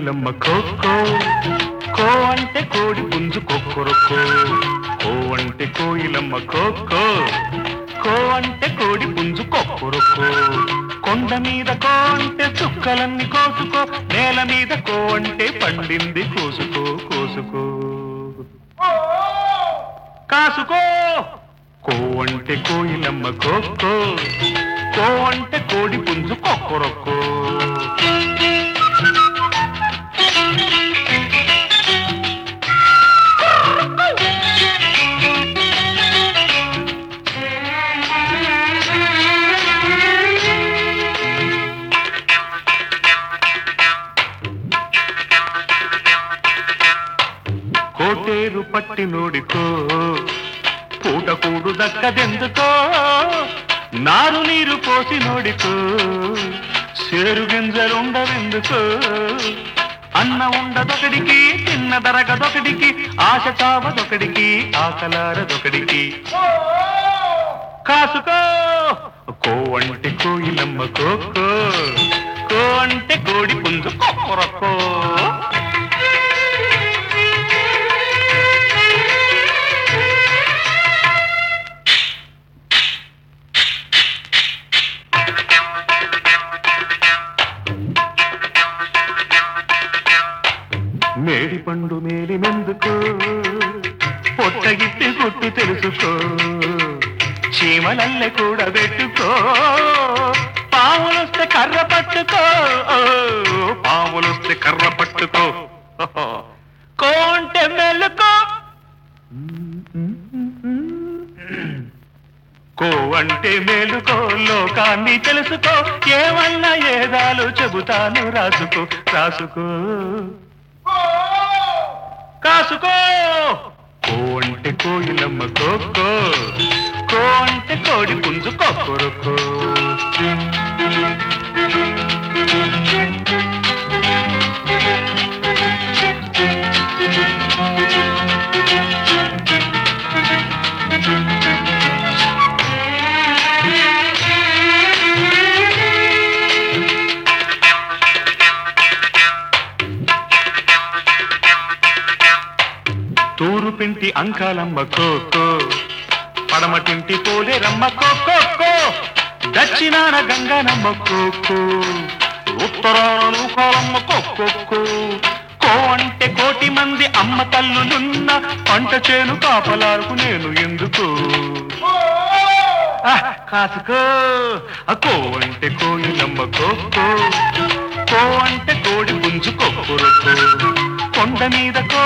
కోయిలమ్మ cocoa, కో అంటే కోడి పుంజు కొక్కురొక్కో. కో అంటే కోయిలమ్మ కోకో, కో అంటే కోడి పుంజు కొక్కురొక్కో. కొండ మీద కో అంటే చుక్కలన్నీ కోసుకో, నేల మీద కో అంటే పండింది కోసుకో కోసుకో. కాసుకో. కో అంటే కోయిలమ్మ కోకో, కో అంటే కోడి పుంజు కొక్కురొక్కో. కోటేరు పట్టి నోడికో, పూటకూడు దక్కదెందుకో. నారు నీరు పోసి నోడికో, సేరు గింజలుండవెందుకో. అన్న ఉండదొకడికి, తిన్న దరగదొకడికి, ఆశ చావదొకడికి, ఆకలారదొకడికి. కాసుకో. కో అంటే కోయిలమ్మ కోకో, కో అంటే కోడి పుంజు కొక్కురొక్కో. మేడి పండు మేలి మెందుకో, పొట్టగిట్టి గుట్టు తెలుసుకో. చీమలల్లె కూడా పెట్టుకో, పాములొస్తే కర్ర పట్టుకో. పాములొస్తే కర్ర పట్టుకో. కో అంటే మెల్లుకో. కో అంటే మేలుకో, లోకాన్ని తెలుసుకో. ఏమన్నా ఏదాలు చెబుతాను రాసుకో రాసుకో. కాసుకో. కో అంటే కోయిలమ్మ కోకో, కో అంటే కోడి పుంజు కొక్కురొక్కో. తూరు పింటి అంకాలమ్మ కోకో, పడమటింటి పోలే రమ్మ కోకో. దక్షిణాన గంగనమ్మ కోకో, ఉత్తరాన నూకాలమ్మ కోకో. కో అంటే కోటి మంది అమ్మ తల్లులున్న పంట చేను కాపలారుకు నేను ఎందుకు. కాసుకో. కో అంటే కోయిలమ్మ కోకో, కో అంటే కోడి పుంజు కొక్కురొక్కో. కొండ మీద కో